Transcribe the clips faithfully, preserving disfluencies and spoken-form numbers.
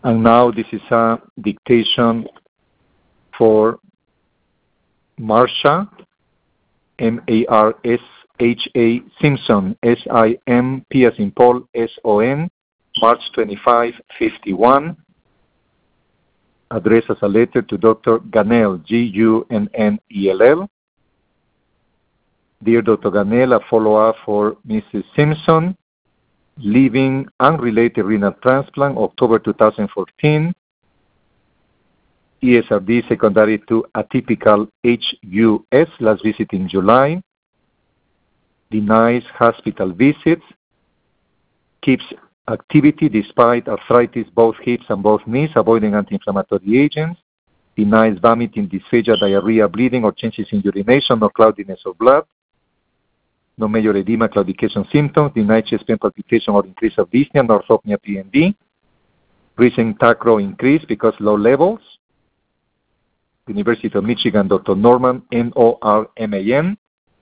And now this is a dictation for Marsha, M A R S H A Simpson, S I M P as in Paul, S O N, March twenty-fifth, fifty-one. Addressed as a letter to Doctor Gunnell, G U N N E L L. Dear Doctor Gunnell, a follow-up for Missus Simpson, leaving unrelated renal transplant, October two thousand fourteen. E S R D secondary to atypical H U S, last visit in July. Denies hospital visits. Keeps activity despite arthritis, both hips and both knees, avoiding anti-inflammatory agents. Denies vomiting, dysphagia, diarrhea, bleeding, or changes in urination, or cloudiness of blood. No major edema, claudication symptoms. Denies chest pain, palpitation, or increase of dyspnea, nor orthopnea, P N D. Recent tacro increase because low levels. University of Michigan, Doctor Norman, N O R M A N.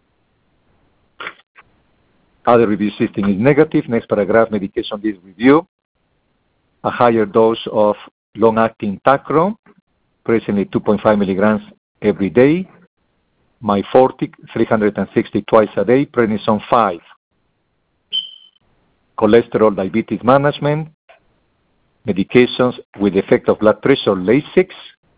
Other review system is negative. Next paragraph, medication list review. A higher dose of long-acting tacro, presently two point five milligrams every day. Myfortic, three hundred sixty twice a day. Prednisone five. Cholesterol, diabetes management. Medications with effect of blood pressure, Lasix.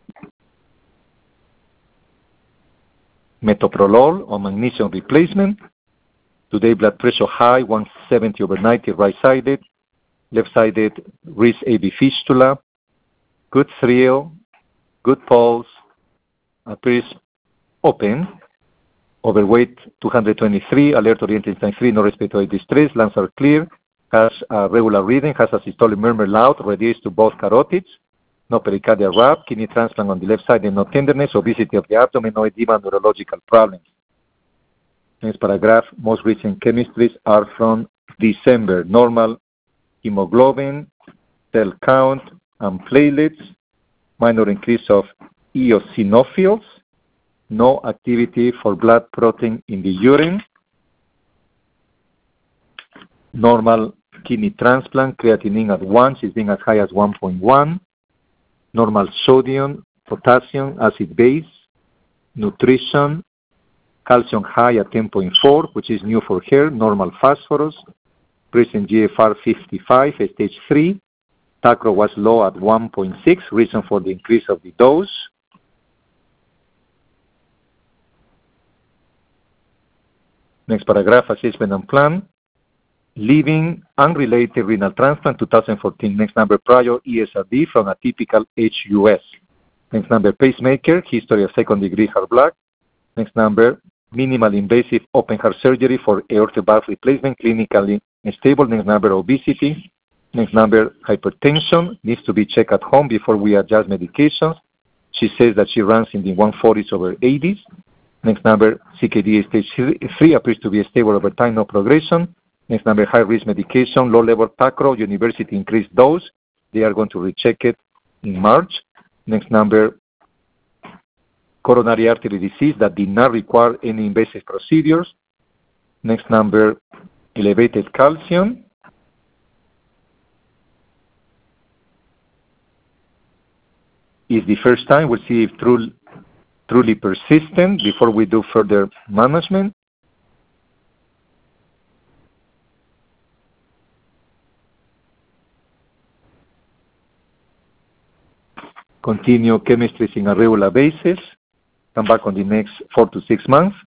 Metoprolol or magnesium replacement. Today blood pressure high, one seventy over ninety, right-sided. Left-sided wrist A V fistula. Good thrill. Good pulse. Appears open. Overweight two hundred twenty-three. Alert oriented time three. No respiratory distress. Lungs are clear. Has a regular reading. Has a systolic murmur loud. Radiates to both carotids. No pericardial rap, kidney transplant on the left side and no tenderness, obesity of the abdomen, no edema, neurological problems. Next paragraph, most recent chemistries are from December. Normal hemoglobin, cell count, and platelets, minor increase of eosinophils, no activity for blood protein in the urine, normal kidney transplant, creatinine at once is being as high as one point one, normal sodium, potassium, acid base, nutrition, calcium high at ten point four, which is new for her, normal phosphorus, present G F R fifty-five, stage three, tacro was low at one point six, reason for the increase of the dose. Next paragraph, assessment and plan. Leaving unrelated renal transplant, two thousand fourteen. Next number, prior E S R D from atypical H U S. Next number, pacemaker, history of second degree heart block. Next number, minimal invasive open heart surgery for aortic valve replacement, clinically stable. Next number, obesity. Next number, hypertension, needs to be checked at home before we adjust medications. She says that she runs in the one forties over eighties. Next number, C K D stage three, appears to be stable over time, no progression. Next number, high-risk medication, low-level tacro, university increased dose. They are going to recheck it in March. Next number, coronary artery disease that did not require any invasive procedures. Next number, elevated calcium. Is the first time. We'll see if truly, truly persistent before we do further management. Continue chemistries in a regular basis. Come back on the next four to six months.